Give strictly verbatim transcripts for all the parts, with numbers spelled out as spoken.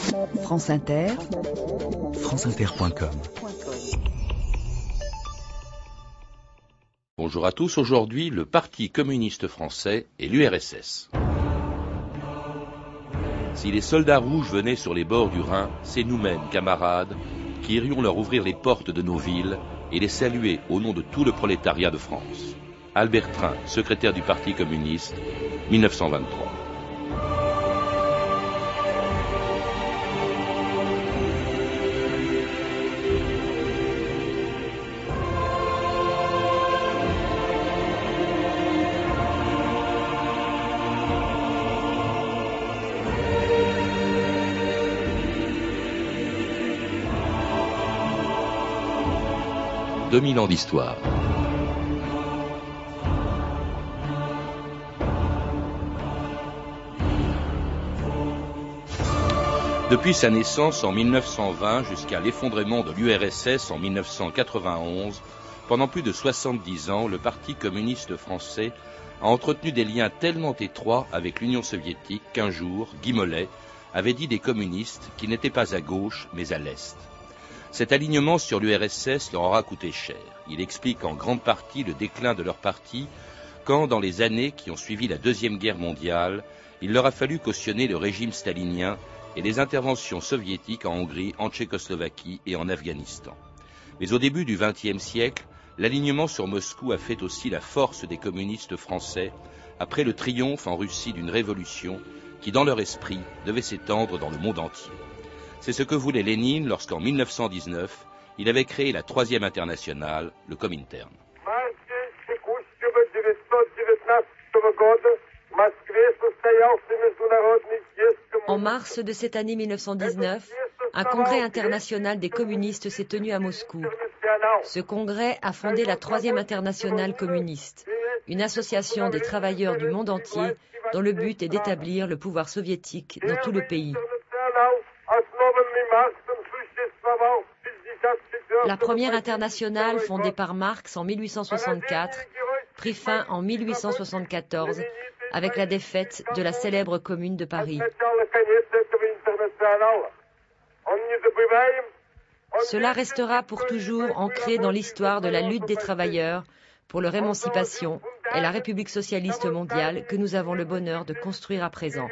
France Inter, franceinter point com. Bonjour à tous, aujourd'hui le Parti communiste français et l'U R S S. Si les soldats rouges venaient sur les bords du Rhin, c'est nous-mêmes, camarades, qui irions leur ouvrir les portes de nos villes et les saluer au nom de tout le prolétariat de France. Albert Train, secrétaire du Parti communiste, mille neuf cent vingt-trois. deux mille ans d'histoire. Depuis sa naissance en mille neuf cent vingt jusqu'à l'effondrement de l'U R S S en mille neuf cent quatre-vingt-onze, pendant plus de soixante-dix ans, le Parti communiste français a entretenu des liens tellement étroits avec l'Union soviétique qu'un jour, Guy Mollet avait dit des communistes qu'ils n'étaient pas à gauche mais à l'est. Cet alignement sur l'U R S S leur aura coûté cher. Il explique en grande partie le déclin de leur parti quand, dans les années qui ont suivi la Deuxième Guerre mondiale, il leur a fallu cautionner le régime stalinien et les interventions soviétiques en Hongrie, en Tchécoslovaquie et en Afghanistan. Mais au début du vingtième siècle, l'alignement sur Moscou a fait aussi la force des communistes français après le triomphe en Russie d'une révolution qui, dans leur esprit, devait s'étendre dans le monde entier. C'est ce que voulait Lénine lorsqu'en mille neuf cent dix-neuf, il avait créé la Troisième Internationale, le Comintern. En mars de cette année mille neuf cent dix-neuf, un congrès international des communistes s'est tenu à Moscou. Ce congrès a fondé la Troisième Internationale communiste, une association des travailleurs du monde entier dont le but est d'établir le pouvoir soviétique dans tout le pays. La première internationale, fondée par Marx en mille huit cent soixante-quatre, prit fin en mille huit cent soixante-quatorze avec la défaite de la célèbre Commune de Paris. Cela restera pour toujours ancré dans l'histoire de la lutte des travailleurs pour leur émancipation et la République socialiste mondiale que nous avons le bonheur de construire à présent.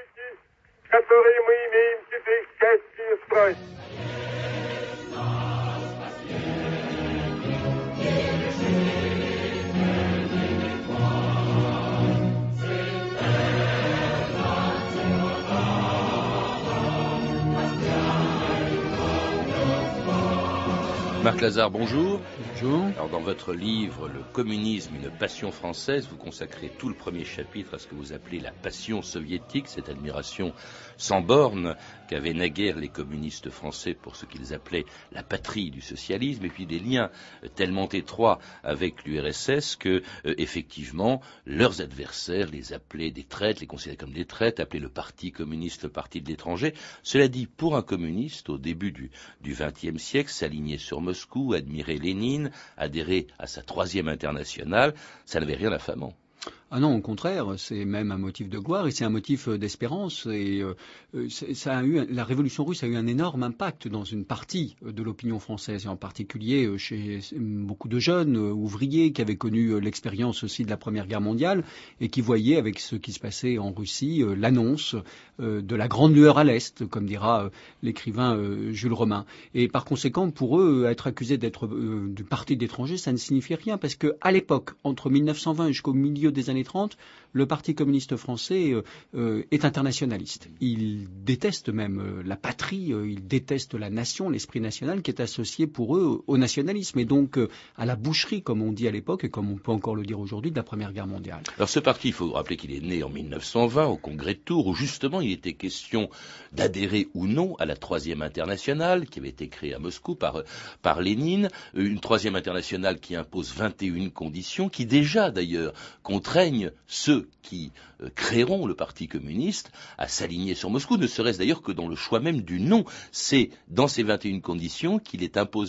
Marc Lazare, bonjour. Bonjour. Alors, dans votre livre « Le communisme, une passion française », vous consacrez tout le premier chapitre à ce que vous appelez la passion soviétique, cette admiration sans borne qu'avaient naguère les communistes français pour ce qu'ils appelaient la patrie du socialisme, et puis des liens tellement étroits avec l'U R S S que, euh, effectivement, leurs adversaires les appelaient des traîtres, les considéraient comme des traîtres, appelaient le Parti communiste le parti de l'étranger. Cela dit, pour un communiste, au début du vingtième siècle, s'aligner sur Moscou, admirer Lénine, adhérer à sa Troisième Internationale, ça n'avait rien d'affamant. Ah non, au contraire, c'est même un motif de gloire et c'est un motif d'espérance. Et euh, ça a eu, la révolution russe a eu un énorme impact dans une partie de l'opinion française, et en particulier chez beaucoup de jeunes ouvriers qui avaient connu l'expérience aussi de la Première Guerre mondiale et qui voyaient avec ce qui se passait en Russie l'annonce de la grande lueur à l'Est, comme dira l'écrivain Jules Romain. Et par conséquent, pour eux, être accusés d'être du parti d'étrangers, ça ne signifiait rien, parce qu'à l'époque, entre mille neuf cent vingt jusqu'au milieu des années trente, le Parti communiste français euh, euh, est internationaliste. Il déteste même euh, la patrie, euh, il déteste la nation, l'esprit national qui est associé pour eux au nationalisme et donc euh, à la boucherie, comme on dit à l'époque et comme on peut encore le dire aujourd'hui, de la Première Guerre mondiale. Alors ce parti, il faut rappeler qu'il est né en mille neuf cent vingt au congrès de Tours, où justement il était question d'adhérer ou non à la Troisième Internationale qui avait été créée à Moscou par, par Lénine, une Troisième Internationale qui impose vingt et une conditions, qui déjà d'ailleurs contraignent ceux qui euh, créeront le Parti communiste à s'aligner sur Moscou, ne serait-ce d'ailleurs que dans le choix même du nom. C'est dans ces vingt et une conditions qu'il est imposé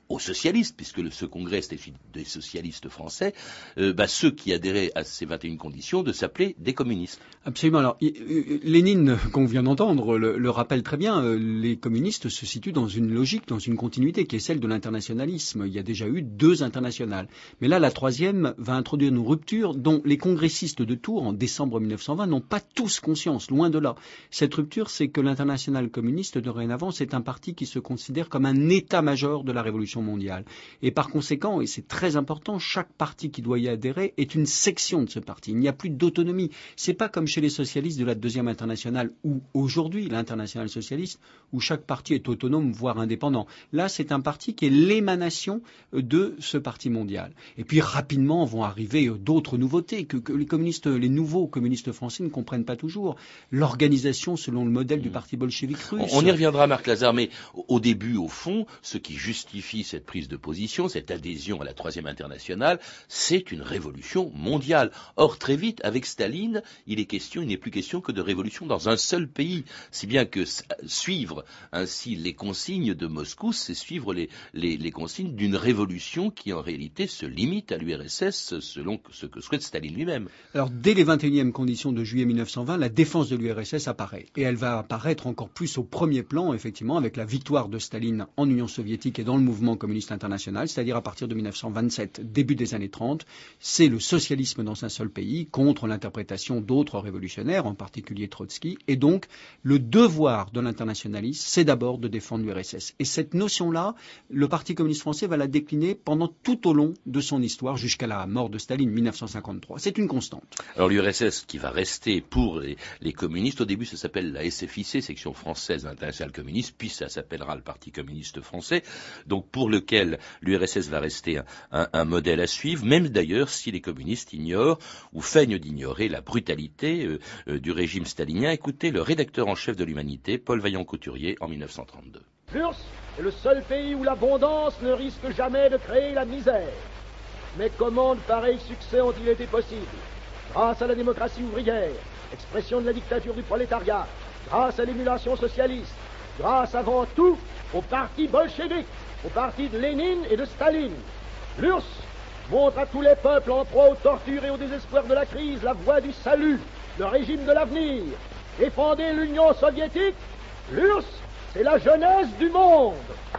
aux socialistes, puisque le, ce congrès c'était des socialistes français, euh, bah, ceux qui adhéraient à ces vingt et une conditions de s'appeler des communistes. Absolument. Alors, Lénine, qu'on vient d'entendre, le, le rappelle très bien, euh, les communistes se situent dans une logique, dans une continuité qui est celle de l'internationalisme. Il y a déjà eu deux internationales. Mais là, la troisième va introduire une rupture dont les congressistes de Tours, en décembre mille neuf cent vingt, n'ont pas tous conscience, loin de là. Cette rupture, c'est que l'internationale communiste, dorénavant, c'est un parti qui se considère comme un état-major de la révolution mondiale. Et par conséquent, et c'est très important, chaque parti qui doit y adhérer est une section de ce parti. Il n'y a plus d'autonomie. C'est pas comme chez les socialistes de la deuxième internationale ou aujourd'hui l'internationale socialiste où chaque parti est autonome voire indépendant. Là, c'est un parti qui est l'émanation de ce parti mondial. Et puis rapidement vont arriver d'autres nouveautés que, que les communistes, les nouveaux communistes français ne comprennent pas toujours. L'organisation selon le modèle du parti bolchevique russe. On y reviendra, Marc Lazare, mais au début, au fond, ce qui justifie cette prise de position, cette adhésion à la troisième internationale, c'est une révolution mondiale. Or, très vite, avec Staline, il est question, il n'est plus question que de révolution dans un seul pays. Si bien que suivre ainsi les consignes de Moscou, c'est suivre les, les, les consignes d'une révolution qui en réalité se limite à l'U R S S selon ce que souhaite Staline lui-même. Alors, dès les vingt et unième conditions de juillet mille neuf cent vingt, la défense de l'U R S S apparaît. Et elle va apparaître encore plus au premier plan, effectivement, avec la victoire de Staline en Union soviétique et dans le mouvement communiste international, c'est-à-dire à partir de mille neuf cent vingt-sept, début des années trente. C'est le socialisme dans un seul pays contre l'interprétation d'autres révolutionnaires, en particulier Trotsky. Et donc, le devoir de l'internationalisme, c'est d'abord de défendre l'U R S S. Et cette notion-là, le Parti communiste français va la décliner pendant tout au long de son histoire, jusqu'à la mort de Staline, mille neuf cent cinquante-trois. C'est une constante. Alors l'U R S S qui va rester pour les, les communistes, au début ça s'appelle la S F I C, section française de l'internationale communiste, puis ça s'appellera le Parti communiste français, donc pour lequel l'U R S S va rester un, un, un modèle à suivre, même d'ailleurs si les communistes ignorent ou feignent d'ignorer la brutalité euh, euh, du régime stalinien. Écoutez le rédacteur en chef de l'Humanité, Paul Vaillant-Couturier, en mille neuf cent trente-deux. L'U R S S est le seul pays où l'abondance ne risque jamais de créer la misère. Mais comment de pareils succès ont-ils été possibles? Grâce à la démocratie ouvrière, expression de la dictature du prolétariat, grâce à l'émulation socialiste, grâce avant tout au parti bolchevique, au parti de Lénine et de Staline. L'U R S S montre à tous les peuples en proie aux tortures et au désespoir de la crise la voie du salut, le régime de l'avenir. Défendez l'Union soviétique, l'U R S S, c'est la jeunesse du monde.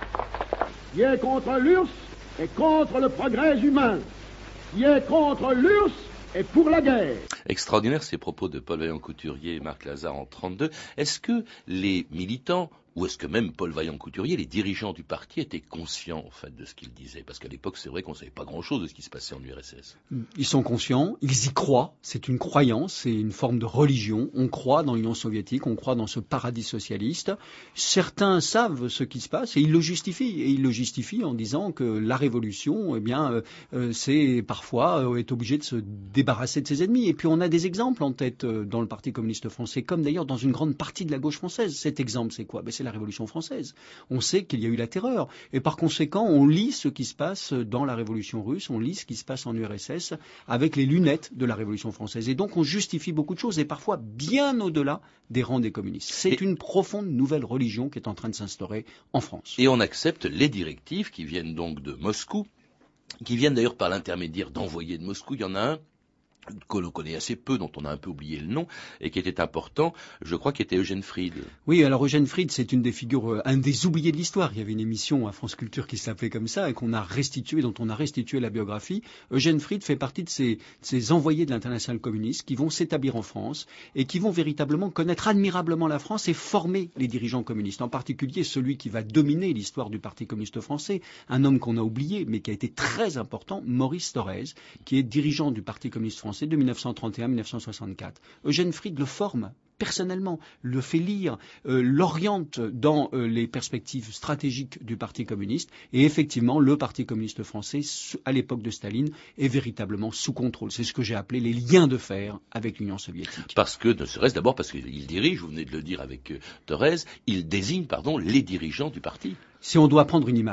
Qui est contre l'U R S S et contre le progrès humain. Qui est contre l'U R S S et pour la guerre. Extraordinaire ces propos de Paul Vaillant-Couturier et Marc Lazare en trente-deux. Est-ce que les militants, ou est-ce que même Paul Vaillant-Couturier, les dirigeants du parti, étaient conscients en fait de ce qu'ils disaient? Parce qu'à l'époque, c'est vrai qu'on ne savait pas grand-chose de ce qui se passait en U R S S. Ils sont conscients, ils y croient, c'est une croyance, c'est une forme de religion. On croit dans l'Union soviétique, on croit dans ce paradis socialiste. Certains savent ce qui se passe et ils le justifient. Et ils le justifient en disant que la révolution, eh bien, euh, c'est parfois euh, est obligé de se débarrasser de ses ennemis. Et puis on a des exemples en tête euh, dans le Parti communiste français, comme d'ailleurs dans une grande partie de la gauche française. Cet exemple, c'est quoi? Ben, c'est la Révolution française. On sait qu'il y a eu la terreur. Et par conséquent, on lit ce qui se passe dans la Révolution russe, on lit ce qui se passe en U R S S avec les lunettes de la Révolution française. Et donc, on justifie beaucoup de choses, et parfois bien au-delà des rangs des communistes. C'est et une profonde nouvelle religion qui est en train de s'instaurer en France. Et on accepte les directives qui viennent donc de Moscou, qui viennent d'ailleurs par l'intermédiaire d'envoyés de Moscou. Il y en a un que l'on connaît assez peu, dont on a un peu oublié le nom, et qui était important, je crois, qui était Eugène Fried. Oui, alors Eugène Fried, c'est une des figures, euh, un des oubliés de l'histoire. Il y avait une émission à France Culture qui s'appelait comme ça, et qu'on a restitué, dont on a restitué la biographie. Eugène Fried fait partie de ces, de ces envoyés de l'internationale communiste qui vont s'établir en France, et qui vont véritablement connaître admirablement la France et former les dirigeants communistes. En particulier celui qui va dominer l'histoire du Parti communiste français, un homme qu'on a oublié, mais qui a été très important, Maurice Thorez, qui est dirigeant du Parti communiste français de mille neuf cent trente et un à mille neuf cent soixante-quatre. Eugène Fried le forme personnellement, le fait lire, euh, l'oriente dans euh, les perspectives stratégiques du Parti communiste, et effectivement, le Parti communiste français, à l'époque de Staline, est véritablement sous contrôle. C'est ce que j'ai appelé les liens de fer avec l'Union soviétique. Parce que, ne serait-ce d'abord parce qu'il dirige, vous venez de le dire avec euh, Thorez, il désigne, pardon, les dirigeants du parti. Si on doit prendre une image,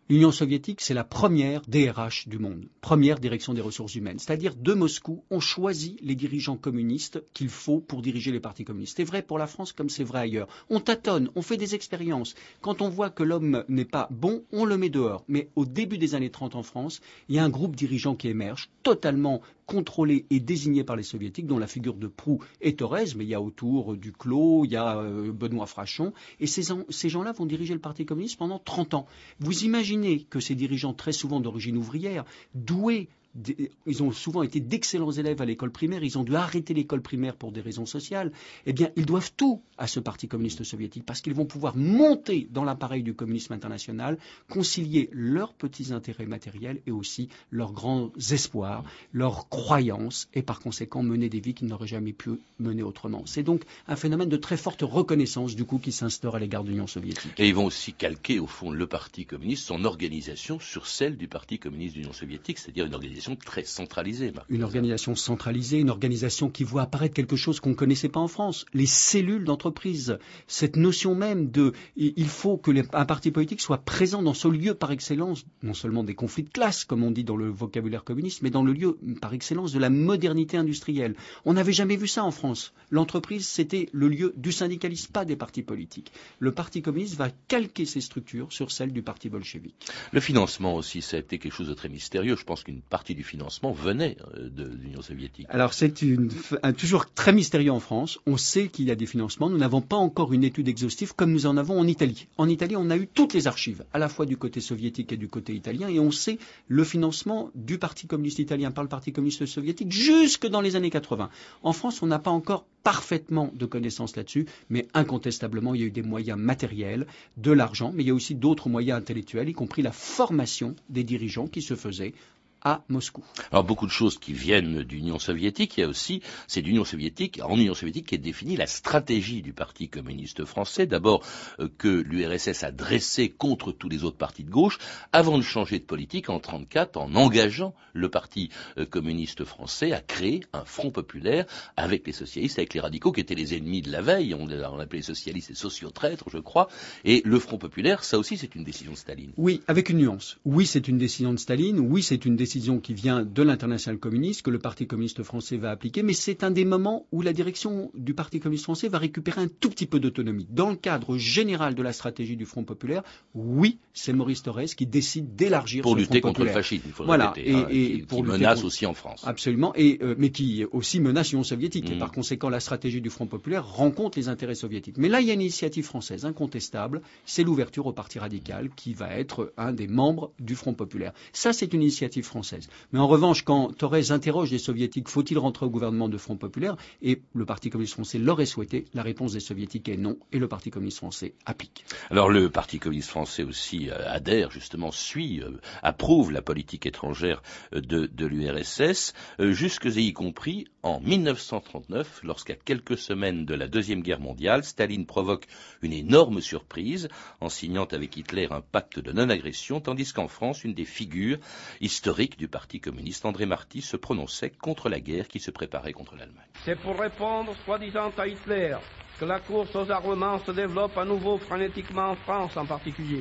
L'Union soviétique, c'est la première D R H du monde, première direction des ressources humaines. C'est-à-dire, de Moscou, on choisit les dirigeants communistes qu'il faut pour diriger les partis communistes. C'est vrai pour la France comme c'est vrai ailleurs. On tâtonne, on fait des expériences. Quand on voit que l'homme n'est pas bon, on le met dehors. Mais au début des années trente en France, il y a un groupe dirigeant qui émerge, totalement contrôlé et désigné par les soviétiques, dont la figure de proue est Thorez, mais il y a autour Duclos, il y a euh, Benoît Frachon, et ces, ces gens-là vont diriger le Parti communiste pendant trente ans. Vous imaginez que ces dirigeants, très souvent d'origine ouvrière, doués, ils ont souvent été d'excellents élèves à l'école primaire, ils ont dû arrêter l'école primaire pour des raisons sociales, eh bien, ils doivent tout à ce Parti communiste soviétique, parce qu'ils vont pouvoir monter dans l'appareil du communisme international, concilier leurs petits intérêts matériels et aussi leurs grands espoirs, leurs croyances, et par conséquent mener des vies qu'ils n'auraient jamais pu mener autrement. C'est donc un phénomène de très forte reconnaissance, du coup, qui s'instaure à l'égard de l'Union soviétique. Et ils vont aussi calquer, au fond, le Parti communiste, son organisation sur celle du Parti communiste de l'Union soviétique, c'est-à-dire une organisation très centralisée. Marc. Une organisation centralisée, une organisation qui voit apparaître quelque chose qu'on ne connaissait pas en France, les cellules d'entreprise. Cette notion même de il faut que les, un parti politique soit présent dans ce lieu par excellence, non seulement des conflits de classe, comme on dit dans le vocabulaire communiste, mais dans le lieu par excellence de la modernité industrielle. On n'avait jamais vu ça en France. L'entreprise, c'était le lieu du syndicalisme, pas des partis politiques. Le Parti communiste va calquer ses structures sur celles du Parti bolchevique. Le financement aussi, ça a été quelque chose de très mystérieux. Je pense qu'une partie du financement venait de l'Union soviétique. Alors c'est une, un, toujours très mystérieux en France. On sait qu'il y a des financements. Nous n'avons pas encore une étude exhaustive comme nous en avons en Italie. En Italie, on a eu toutes les archives, à la fois du côté soviétique et du côté italien, et on sait le financement du Parti communiste italien par le Parti communiste soviétique jusque dans les années quatre-vingts. En France, on n'a pas encore parfaitement de connaissances là-dessus, mais incontestablement, il y a eu des moyens matériels, de l'argent, mais il y a aussi d'autres moyens intellectuels, y compris la formation des dirigeants qui se faisaient à Moscou. Alors beaucoup de choses qui viennent d'Union soviétique, il y a aussi, c'est d'Union soviétique, en Union soviétique qui est définie la stratégie du Parti communiste français, d'abord euh, que l'U R S S a dressé contre tous les autres partis de gauche, avant de changer de politique en trente-quatre, en engageant le Parti euh, communiste français à créer un front populaire avec les socialistes, avec les radicaux qui étaient les ennemis de la veille, on, on appelait les socialistes les sociotraîtres, je crois, et le front populaire, ça aussi c'est une décision de Staline. Oui, avec une nuance. Oui, c'est une décision de Staline, oui, c'est une décision qui vient de l'internationale communiste, que le Parti communiste français va appliquer, mais c'est un des moments où la direction du Parti communiste français va récupérer un tout petit peu d'autonomie. Dans le cadre général de la stratégie du Front populaire, oui, c'est Maurice Thorez qui décide d'élargir pour ce lutter Front contre populaire. le fascisme, il faut le voilà, répéter, et, hein, et qui, pour qui lutter menace contre... aussi en France. Absolument, et, euh, mais qui aussi menace l'Union soviétique, mmh. et par conséquent la stratégie du Front populaire rencontre les intérêts soviétiques. Mais là, il y a une initiative française incontestable, c'est l'ouverture au Parti radical qui va être un des membres du Front populaire. Ça, c'est une initiative française. Mais en revanche, quand Thorez interroge les soviétiques, faut-il rentrer au gouvernement de Front populaire, et le Parti communiste français l'aurait souhaité, la réponse des soviétiques est non, et le Parti communiste français applique. Alors le Parti communiste français aussi euh, adhère, justement, suit, euh, approuve la politique étrangère euh, de, de l'U R S S, euh, jusque et y compris en mille neuf cent trente-neuf, lorsqu'à quelques semaines de la Deuxième Guerre mondiale, Staline provoque une énorme surprise en signant avec Hitler un pacte de non-agression, tandis qu'en France, une des figures historiques du Parti communiste, André Marty, se prononçait contre la guerre qui se préparait contre l'Allemagne. C'est pour répondre, soi-disant, à Hitler que la course aux armements se développe à nouveau frénétiquement en France en particulier.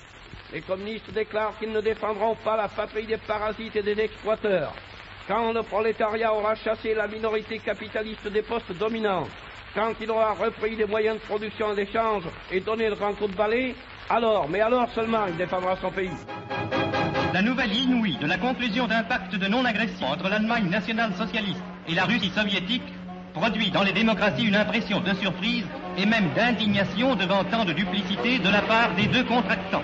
Les communistes déclarent qu'ils ne défendront pas la patrie des parasites et des exploiteurs. Quand le prolétariat aura chassé la minorité capitaliste des postes dominants, quand il aura repris les moyens de production et d'échange et donné le grand coup de balai, alors, mais alors seulement, il défendra son pays. La nouvelle inouïe de la conclusion d'un pacte de non-agression entre l'Allemagne nationale-socialiste et la Russie soviétique produit dans les démocraties une impression de surprise et même d'indignation devant tant de duplicité de la part des deux contractants.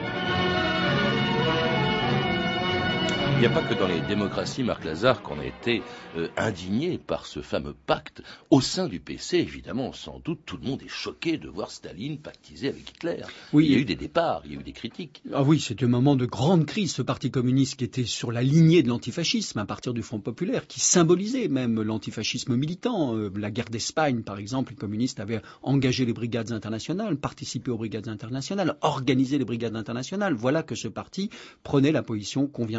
Il n'y a pas que dans les démocraties, Marc Lazare, qu'on a été euh, indigné par ce fameux pacte. Au sein du P C, évidemment, sans doute, tout le monde est choqué de voir Staline pactiser avec Hitler. Oui, il y a eu des départs, il y a eu des critiques. Ah oui, c'est un moment de grande crise, ce Parti communiste qui était sur la lignée de l'antifascisme à partir du Front populaire, qui symbolisait même l'antifascisme militant. Euh, la guerre d'Espagne, par exemple, les communistes avaient engagé les brigades internationales, participé aux brigades internationales, organisé les brigades internationales. Voilà que ce parti prenait la position qu'on vient d'entendre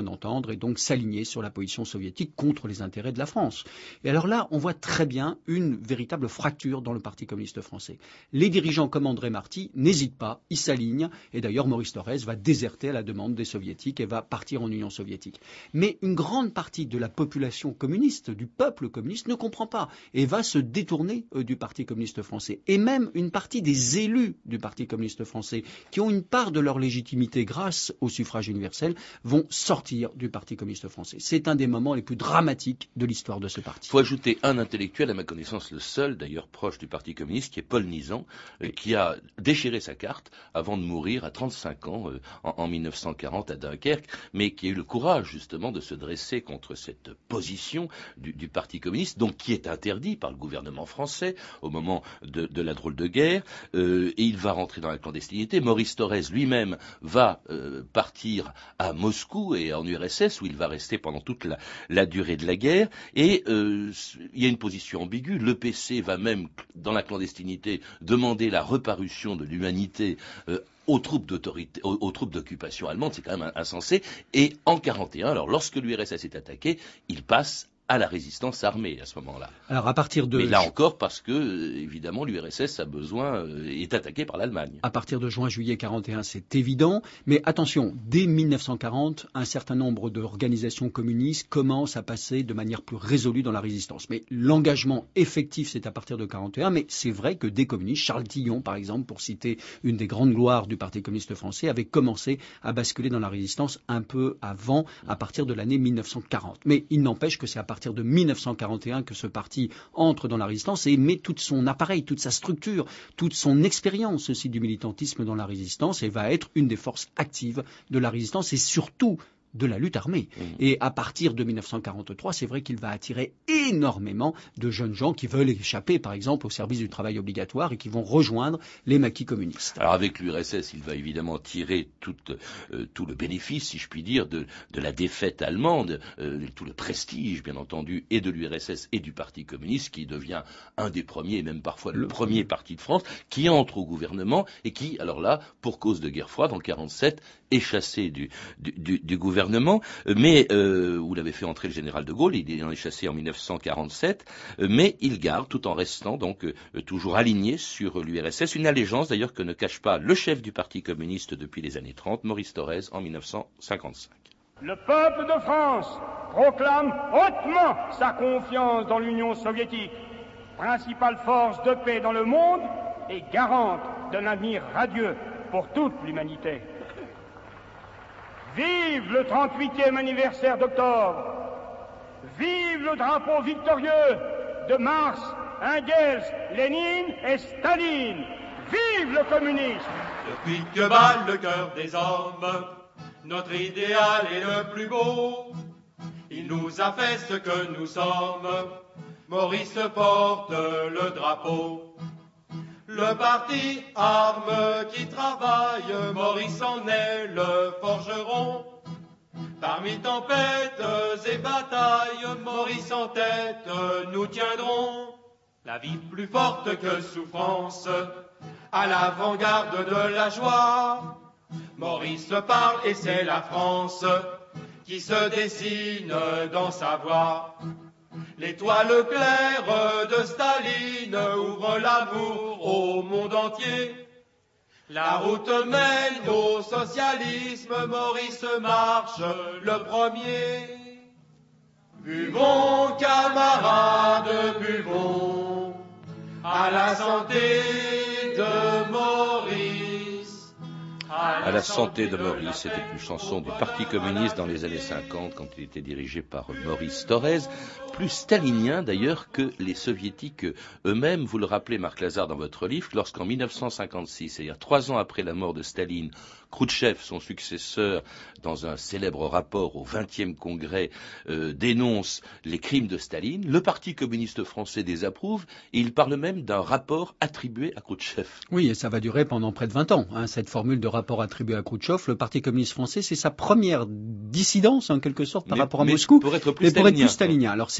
rejoindre et donc s'aligner sur la position soviétique contre les intérêts de la France. Et alors là, on voit très bien une véritable fracture dans le Parti communiste français. Les dirigeants comme André Marty n'hésitent pas, ils s'alignent, et d'ailleurs Maurice Thorez va déserter à la demande des soviétiques et va partir en Union soviétique. Mais une grande partie de la population communiste, du peuple communiste, ne comprend pas et va se détourner euh, du Parti communiste français. Et même une partie des élus du Parti communiste français, qui ont une part de leur légitimité grâce au suffrage universel, vont sortir du Parti communiste français. C'est un des moments les plus dramatiques de l'histoire de ce parti. Il faut ajouter un intellectuel, à ma connaissance le seul, d'ailleurs proche du Parti communiste, qui est Paul Nizan, euh, qui a déchiré sa carte avant de mourir à trente-cinq ans, euh, en, en mille neuf cent quarante à Dunkerque, mais qui a eu le courage justement de se dresser contre cette position du, du Parti communiste, donc qui est interdit par le gouvernement français au moment de, de la drôle de guerre, euh, et il va rentrer dans la clandestinité. Maurice Thorez lui-même va euh, partir à Moscou et en U R S S, où il va rester pendant toute la, la durée de la guerre, et euh, il y a une position ambiguë. L'E P C va même, dans la clandestinité, demander la reparution de l'humanité euh, aux troupes d'autorité, aux, aux troupes d'occupation allemandes. C'est quand même insensé. Et en quarante et un, alors lorsque l'U R S S est attaqué, il passe à la résistance armée à ce moment-là. Alors à partir de... Mais là encore parce que, euh, évidemment, l'U R S S a besoin, euh, est attaqué par l'Allemagne. À partir de juin-juillet quarante et un, c'est évident. Mais attention, dès mille neuf cent quarante, un certain nombre d'organisations communistes commencent à passer de manière plus résolue dans la résistance. Mais l'engagement effectif, c'est à partir de quarante et un. Mais c'est vrai que des communistes, Charles Tillon par exemple, pour citer une des grandes gloires du Parti communiste français, avait commencé à basculer dans la résistance un peu avant, à partir de l'année mille neuf cent quarante. Mais il n'empêche que c'est à partir de mille neuf cent quarante et un que ce parti entre dans la résistance et met tout son appareil, toute sa structure, toute son expérience aussi du militantisme dans la résistance et va être une des forces actives de la résistance et surtout de la lutte armée. Mmh. Et à partir de mille neuf cent quarante-trois, c'est vrai qu'il va attirer énormément de jeunes gens qui veulent échapper, par exemple, au service du travail obligatoire et qui vont rejoindre les maquis communistes. Alors avec l'U R S S, il va évidemment tirer tout, euh, tout le bénéfice, si je puis dire, de, de la défaite allemande, euh, tout le prestige, bien entendu, et de l'U R S S et du Parti communiste, qui devient un des premiers, et même parfois le, le premier parti de France, qui entre au gouvernement et qui, alors là, pour cause de guerre froide, en quarante-sept, est chassé du, du, du, du gouvernement, mais euh, où l'avait fait entrer le général de Gaulle, il en est chassé en mille neuf cent quarante-sept, euh, mais il garde, tout en restant donc euh, toujours aligné sur l'U R S S, une allégeance d'ailleurs que ne cache pas le chef du Parti communiste depuis les années trente, Maurice Thorez, en mille neuf cent cinquante-cinq. Le peuple de France proclame hautement sa confiance dans l'Union soviétique, principale force de paix dans le monde et garante d'un avenir radieux pour toute l'humanité. Vive le trente-huitième anniversaire d'octobre! Vive le drapeau victorieux de Marx, Engels, Lénine et Staline! Vive le communisme! Depuis que bat le cœur des hommes, notre idéal est le plus beau. Il nous a fait ce que nous sommes. Maurice porte le drapeau. Le parti arme qui travaille, Maurice en est le forgeron. Parmi tempêtes et batailles, Maurice en tête, nous tiendrons. La vie plus forte que souffrance, à l'avant-garde de la joie. Maurice parle et c'est la France qui se dessine dans sa voix. L'étoile claire de Staline ouvre l'amour au monde entier. La route mène au socialisme, Maurice marche le premier. Buvons, camarades, buvons, à la santé de Maurice. À la santé de Maurice, c'était une chanson du Parti communiste dans les années cinquante, quand il était dirigé par Maurice Thorez, plus stalinien d'ailleurs que les soviétiques eux-mêmes. Vous le rappelez, Marc Lazare, dans votre livre, lorsqu'en mille neuf cent cinquante-six, c'est-à-dire trois ans après la mort de Staline, Khrouchtchev, son successeur, dans un célèbre rapport au vingtième congrès, euh, dénonce les crimes de Staline, le Parti communiste français désapprouve, et il parle même d'un rapport attribué à Khrouchtchev. Oui, et ça va durer pendant près de vingt ans, hein, cette formule de rapport attribué à Khrouchtchev. Le Parti communiste français, c'est sa première dissidence, en quelque sorte, par mais, rapport à mais Moscou, pour être plus mais pour stalinien, être plus stalinien. Alors c'est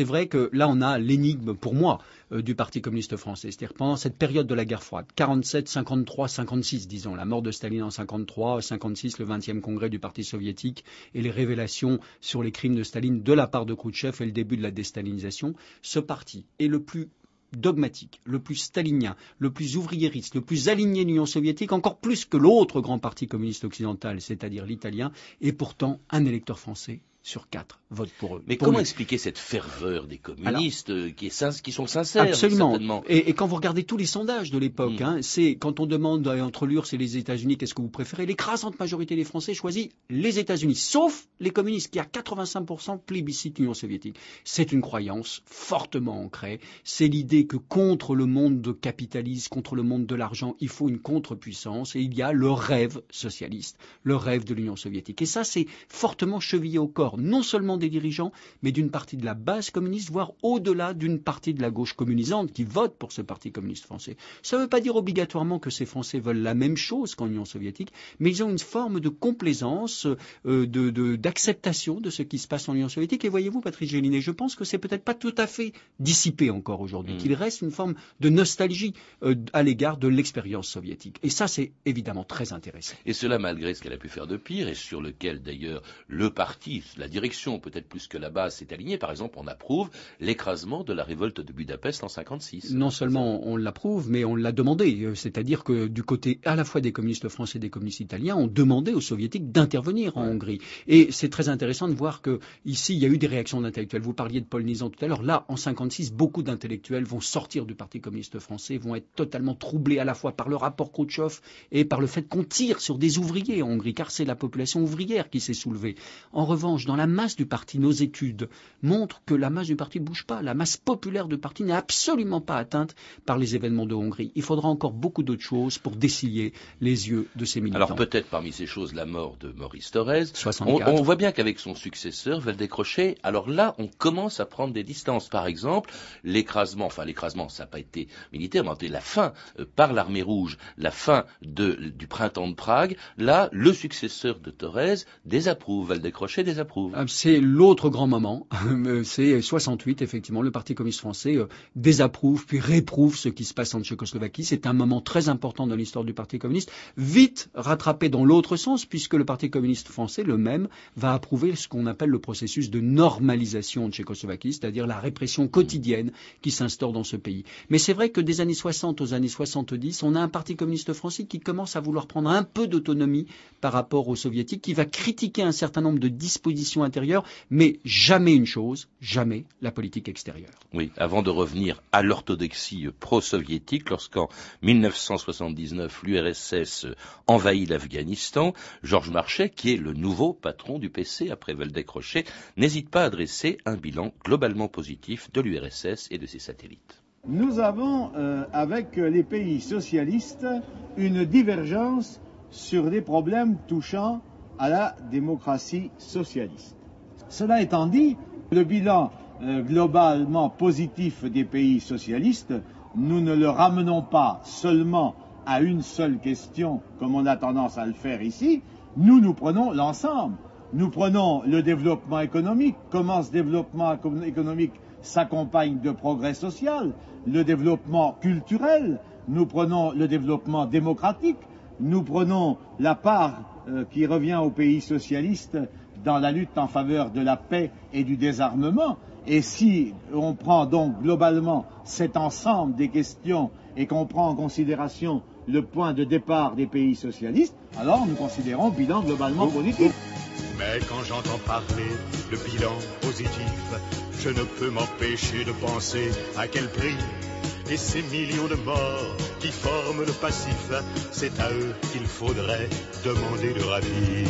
vrai que là, on a l'énigme, pour moi, euh, du Parti communiste français. C'est-à-dire pendant cette période de la guerre froide, quarante-sept, cinquante-trois, cinquante-six, disons, la mort de Staline en cinquante-trois, cinquante-six, le vingtième congrès du Parti soviétique et les révélations sur les crimes de Staline de la part de Khrouchtchev et le début de la déstalinisation, ce parti est le plus dogmatique, le plus stalinien, le plus ouvriériste, le plus aligné de l'Union soviétique, encore plus que l'autre grand parti communiste occidental, c'est-à-dire l'italien, et pourtant un électeur français sur quatre vote pour eux. Mais pour comment lui. expliquer cette ferveur des communistes Alors, qui, est, qui sont sincères? Absolument. Et, et quand vous regardez tous les sondages de l'époque, mmh. hein, c'est quand on demande entre l'U R S S et les États-Unis, qu'est-ce que vous préférez? L'écrasante majorité des Français choisit les États-Unis, sauf les communistes qui à quatre-vingt-cinq pour cent plébiscitent l'Union soviétique. C'est une croyance fortement ancrée. C'est l'idée que contre le monde de capitalisme, contre le monde de l'argent, il faut une contre-puissance et il y a le rêve socialiste, le rêve de l'Union soviétique. Et ça, c'est fortement chevillé au corps, non seulement des dirigeants, mais d'une partie de la base communiste, voire au-delà d'une partie de la gauche communisante qui vote pour ce Parti communiste français. Ça ne veut pas dire obligatoirement que ces Français veulent la même chose qu'en Union soviétique, mais ils ont une forme de complaisance, euh, de, de, d'acceptation de ce qui se passe en Union soviétique. Et voyez-vous, Patrice Gélinet, je pense que c'est peut-être pas tout à fait dissipé encore aujourd'hui, mmh. qu'il reste une forme de nostalgie euh, à l'égard de l'expérience soviétique. Et ça, c'est évidemment très intéressant. Et cela malgré ce qu'elle a pu faire de pire, et sur lequel d'ailleurs le parti, la direction peut-être plus que la base s'est alignée. Par exemple, on approuve l'écrasement de la révolte de Budapest en cinquante-six. Non seulement on l'approuve, mais on l'a demandé. C'est-à-dire que du côté à la fois des communistes français et des communistes italiens, on demandait aux soviétiques d'intervenir en ouais. Hongrie. Et c'est très intéressant de voir que ici, il y a eu des réactions d'intellectuels. Vous parliez de Paul Nizan tout à l'heure. Là, en cinquante-six, beaucoup d'intellectuels vont sortir du Parti communiste français, vont être totalement troublés à la fois par le rapport Khrouchtchev et par le fait qu'on tire sur des ouvriers en Hongrie, car c'est la population ouvrière qui s'est soulevée. En revanche, dans la masse du parti, nos études montrent que la masse du parti ne bouge pas. La masse populaire du parti n'est absolument pas atteinte par les événements de Hongrie. Il faudra encore beaucoup d'autres choses pour dessiller les yeux de ces militants. Alors peut-être parmi ces choses la mort de Maurice Thorez. On, on voit bien qu'avec son successeur, Valdez-Crochet, alors là on commence à prendre des distances. Par exemple, l'écrasement, enfin l'écrasement ça n'a pas été militaire, mais la fin euh, par l'armée rouge, la fin de, du printemps de Prague, là le successeur de Thorez désapprouve, Valdez-Crochet désapprouve. C'est l'autre grand moment, c'est soixante-huit, effectivement, le Parti communiste français euh, désapprouve puis réprouve ce qui se passe en Tchécoslovaquie. C'est un moment très important dans l'histoire du Parti communiste, vite rattrapé dans l'autre sens, puisque le Parti communiste français, le même, va approuver ce qu'on appelle le processus de normalisation en Tchécoslovaquie, c'est-à-dire la répression quotidienne qui s'instaure dans ce pays. Mais c'est vrai que des années soixante aux années soixante-dix, on a un Parti communiste français qui commence à vouloir prendre un peu d'autonomie par rapport aux soviétiques, qui va critiquer un certain nombre de dispositions intérieures, mais jamais une chose, jamais la politique extérieure. Oui, avant de revenir à l'orthodoxie pro-soviétique, lorsqu'en mille neuf cent soixante-dix-neuf l'U R S S envahit l'Afghanistan, Georges Marchais, qui est le nouveau patron du P C après Valdez-Crochet, n'hésite pas à dresser un bilan globalement positif de l'U R S S et de ses satellites. Nous avons, euh, avec les pays socialistes, une divergence sur des problèmes touchant à la démocratie socialiste. Cela étant dit, le bilan euh, globalement positif des pays socialistes, nous ne le ramenons pas seulement à une seule question, comme on a tendance à le faire ici, nous nous prenons l'ensemble. Nous prenons le développement économique, comment ce développement économique s'accompagne de progrès social, le développement culturel, nous prenons le développement démocratique, nous prenons la part euh, qui revient aux pays socialistes dans la lutte en faveur de la paix et du désarmement. Et si on prend donc globalement cet ensemble des questions et qu'on prend en considération le point de départ des pays socialistes, alors nous considérons le bilan globalement positif. Mais quand j'entends parler de bilan positif, je ne peux m'empêcher de penser à quel prix. Et ces millions de morts qui forment le passif, c'est à eux qu'il faudrait demander de ravir.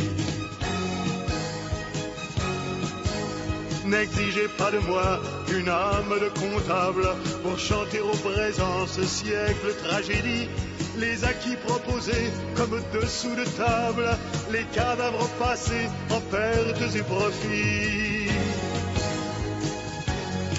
N'exigez pas de moi une âme de comptable pour chanter au présent ce siècle tragédie. Les acquis proposés comme dessous de table, les cadavres passés en pertes et profits.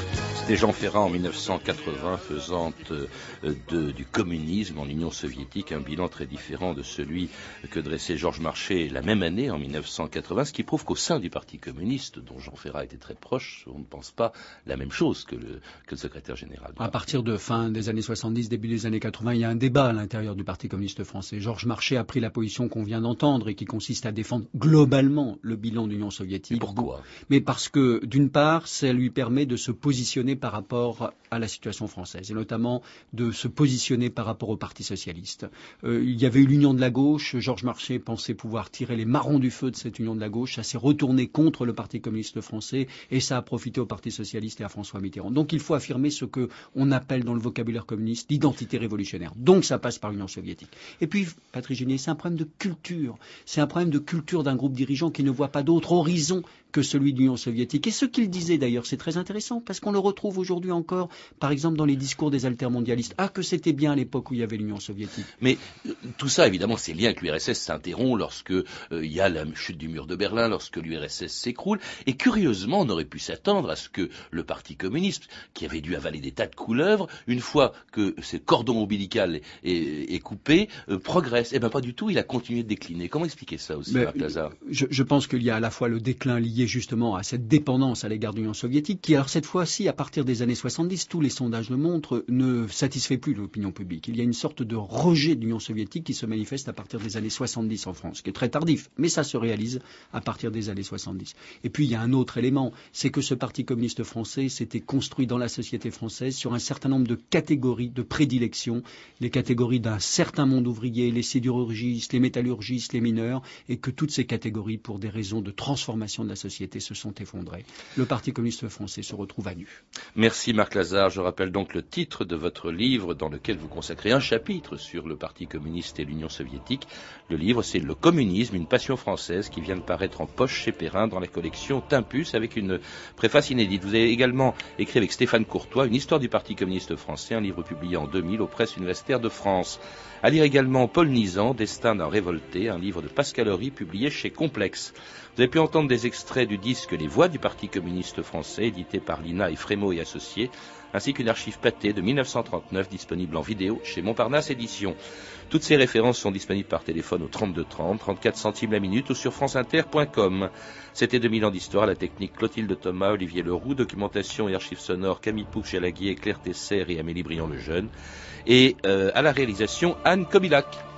C'était Jean Ferrat en mille neuf cent quatre-vingts faisant euh, de, du communisme en Union soviétique un bilan très différent de celui que dressait Georges Marchais la même année en mille neuf cent quatre-vingts, ce qui prouve qu'au sein du Parti communiste, dont Jean Ferrat était très proche, on ne pense pas la même chose que le, que le secrétaire général. À partir de fin des années soixante-dix, début des années quatre-vingts, il y a un débat à l'intérieur du Parti communiste français. Georges Marchais a pris la position qu'on vient d'entendre et qui consiste à défendre globalement le bilan de l'Union soviétique. Et pourquoi ? Mais parce que, d'une part, ça lui permet de se positionner par rapport à la situation française, et notamment de se positionner par rapport au Parti socialiste. Euh, il y avait eu l'union de la gauche, Georges Marchais pensait pouvoir tirer les marrons du feu de cette union de la gauche, ça s'est retourné contre le Parti communiste français, et ça a profité au Parti socialiste et à François Mitterrand. Donc il faut affirmer ce qu'on appelle dans le vocabulaire communiste l'identité révolutionnaire. Donc ça passe par l'Union soviétique. Et puis, Patrice Génier, c'est un problème de culture. C'est un problème de culture d'un groupe dirigeant qui ne voit pas d'autre horizon que celui de l'Union soviétique. Et ce qu'il disait d'ailleurs, c'est très intéressant, parce qu'on le retrouve aujourd'hui encore, par exemple, dans les discours des altermondialistes. Ah, que c'était bien à l'époque où il y avait l'Union soviétique. Mais euh, tout ça, évidemment, c'est lié avec l'U R S S s'interrompt lorsque euh, il y a la chute du mur de Berlin, lorsque l'U R S S s'écroule. Et curieusement, on aurait pu s'attendre à ce que le Parti communiste, qui avait dû avaler des tas de couleuvres, une fois que ce cordon ombilical est, est, est coupé, euh, progresse. Eh bien, pas du tout, il a continué de décliner. Comment expliquer ça aussi, Marc Lazare ? je, je pense qu'il y a à la fois le déclin lié justement à cette dépendance à l'égard de l'Union soviétique, qui alors cette fois-ci, à partir des années soixante-dix, tous les sondages le montrent, ne satisfait plus l'opinion publique. Il y a une sorte de rejet de l'Union soviétique qui se manifeste à partir des années soixante-dix en France, qui est très tardif, mais ça se réalise à partir des années soixante-dix. Et puis il y a un autre élément, c'est que ce Parti communiste français s'était construit dans la société française sur un certain nombre de catégories de prédilection, les catégories d'un certain monde ouvrier, les sidérurgistes, les métallurgistes, les mineurs, et que toutes ces catégories, pour des raisons de transformation de la société, se sont effondrées. Le Parti communiste français se retrouve à nu. Merci Marc Lazare. Je rappelle donc le titre de votre livre dans lequel vous consacrez un chapitre sur le Parti communiste et l'Union soviétique. Le livre, c'est Le communisme, une passion française, qui vient de paraître en poche chez Perrin dans la collection Timpus avec une préface inédite. Vous avez également écrit avec Stéphane Courtois une histoire du Parti communiste français, un livre publié en deux mille aux presses universitaires de France. À lire également Paul Nizan, Destin d'un révolté, un livre de Pascal Horry publié chez Complexe. Vous avez pu entendre des extraits du disque Les Voix du Parti communiste français, édité par l'I N A et Frémaux et Associés, ainsi qu'une archive pâtée de mille neuf cent trente-neuf disponible en vidéo chez Montparnasse Éditions. Toutes ces références sont disponibles par téléphone au trente-deux trente, trente-quatre centimes la minute ou sur franceinter point com. C'était deux mille ans d'histoire, la technique Clotilde Thomas, Olivier Leroux, documentation et archives sonores Camille Pouch-Jalaguier, Claire Tesser et Amélie Briand-Lejeune, et euh, à la réalisation Anne Kobilac.